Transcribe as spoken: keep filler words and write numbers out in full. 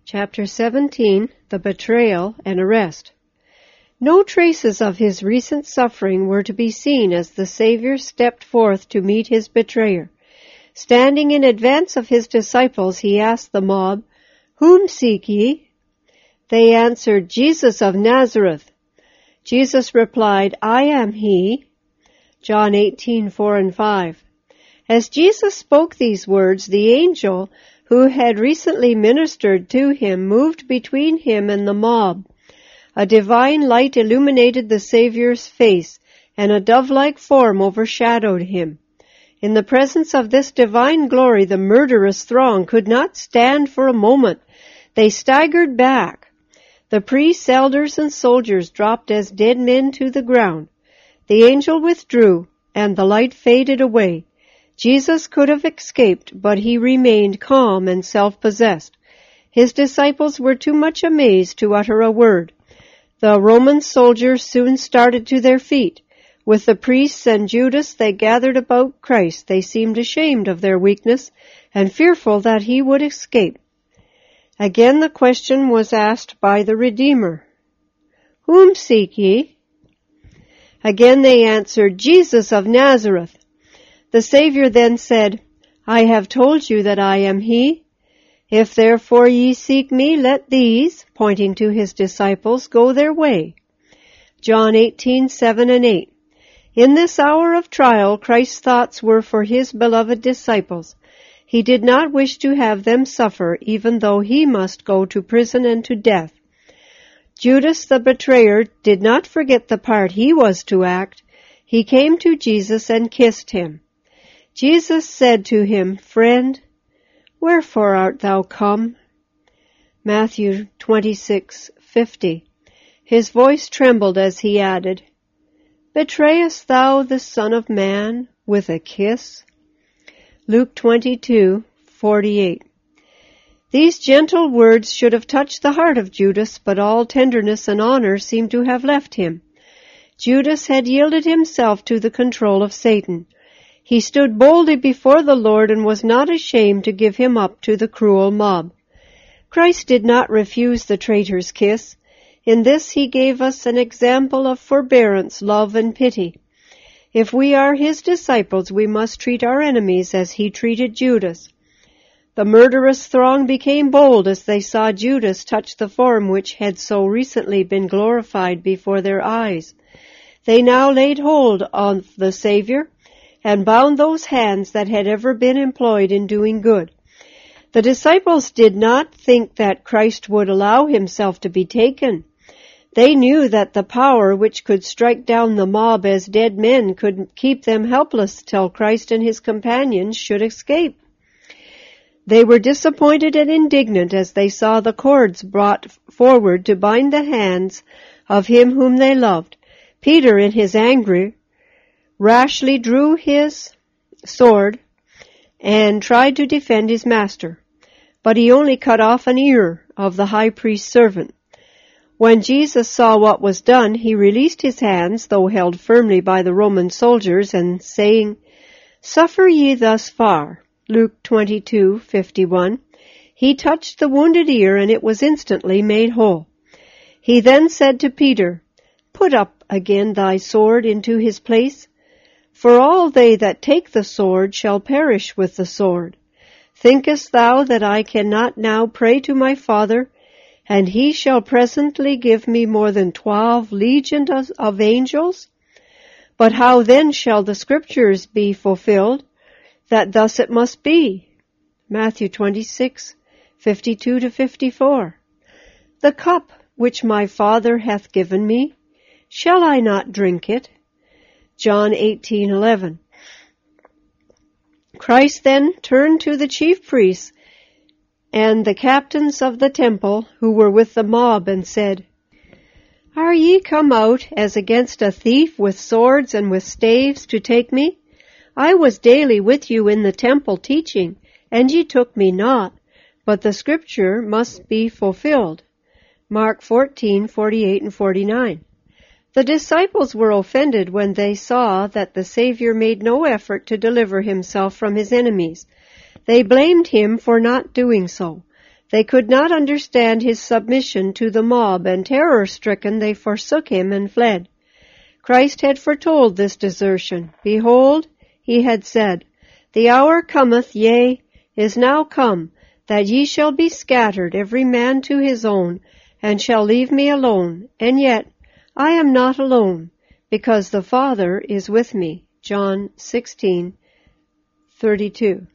Chapter seventeen, The Betrayal and Arrest. No traces of his recent suffering were to be seen as the Savior stepped forth to meet his betrayer. Standing in advance of his disciples, he asked the mob, "Whom seek ye?" They answered, "Jesus of Nazareth." Jesus replied, "I am he." John eighteen, four and five. As Jesus spoke these words, the angel who had recently ministered to him moved between him and the mob. A divine light illuminated the Savior's face, and a dove-like form overshadowed him. In the presence of this divine glory, the murderous throng could not stand for a moment. They staggered back. The priests, elders, and soldiers dropped as dead men to the ground. The angel withdrew, and the light faded away. Jesus could have escaped, but he remained calm and self-possessed. His disciples were too much amazed to utter a word. The Roman soldiers soon started to their feet. With the priests and Judas, they gathered about Christ. They seemed ashamed of their weakness and fearful that he would escape. Again the question was asked by the Redeemer, "Whom seek ye?" Again they answered, "Jesus of Nazareth." The Savior then said, "I have told you that I am he. If therefore ye seek me, let these," pointing to his disciples, "go their way." John eighteen, seven and eight. In this hour of trial, Christ's thoughts were for his beloved disciples. He did not wish to have them suffer, even though he must go to prison and to death. Judas the betrayer did not forget the part he was to act. He came to Jesus and kissed him. Jesus said to him, "Friend, wherefore art thou come?" Matthew twenty-six, fifty. His voice trembled as he added, "Betrayest thou the Son of Man with a kiss?" Luke twenty-two, forty-eight. These gentle words should have touched the heart of Judas, but all tenderness and honor seemed to have left him. Judas had yielded himself to the control of Satan. He stood boldly before the Lord and was not ashamed to give him up to the cruel mob. Christ did not refuse the traitor's kiss. In this he gave us an example of forbearance, love, and pity. If we are his disciples, we must treat our enemies as he treated Judas. The murderous throng became bold as they saw Judas touch the form which had so recently been glorified before their eyes. They now laid hold on the Savior and bound those hands that had ever been employed in doing good. The disciples did not think that Christ would allow himself to be taken. They knew that the power which could strike down the mob as dead men could keep them helpless till Christ and his companions should escape. They were disappointed and indignant as they saw the cords brought forward to bind the hands of him whom they loved. Peter, in his anger, rashly drew his sword and tried to defend his master, but he only cut off an ear of the high priest's servant. When Jesus saw what was done, he released his hands, though held firmly by the Roman soldiers, and saying, "Suffer ye thus far," Luke twenty-two, fifty-one, he touched the wounded ear, and it was instantly made whole. He then said to Peter, "Put up again thy sword into his place, for all they that take the sword shall perish with the sword. Thinkest thou that I cannot now pray to my Father, and he shall presently give me more than twelve legions of angels? But how then shall the Scriptures be fulfilled, that thus it must be?" Matthew twenty-six, fifty-two to fifty-four. "The cup which my Father hath given me, shall I not drink it?" John eighteen, eleven. Christ then turned to the chief priests and the captains of the temple who were with the mob and said, "Are ye come out as against a thief with swords and with staves to take me? I was daily with you in the temple teaching, and ye took me not, but the Scripture must be fulfilled." Mark fourteen, forty-eight and forty-nine. The disciples were offended when they saw that the Savior made no effort to deliver himself from his enemies. They blamed him for not doing so. They could not understand his submission to the mob, and terror-stricken they forsook him and fled. Christ had foretold this desertion. Behold, he had said, The hour cometh, yea, is now come, that ye shall be scattered, every man to his own, and shall leave me alone. And yet I am not alone, because the Father is with me. John sixteen thirty-two.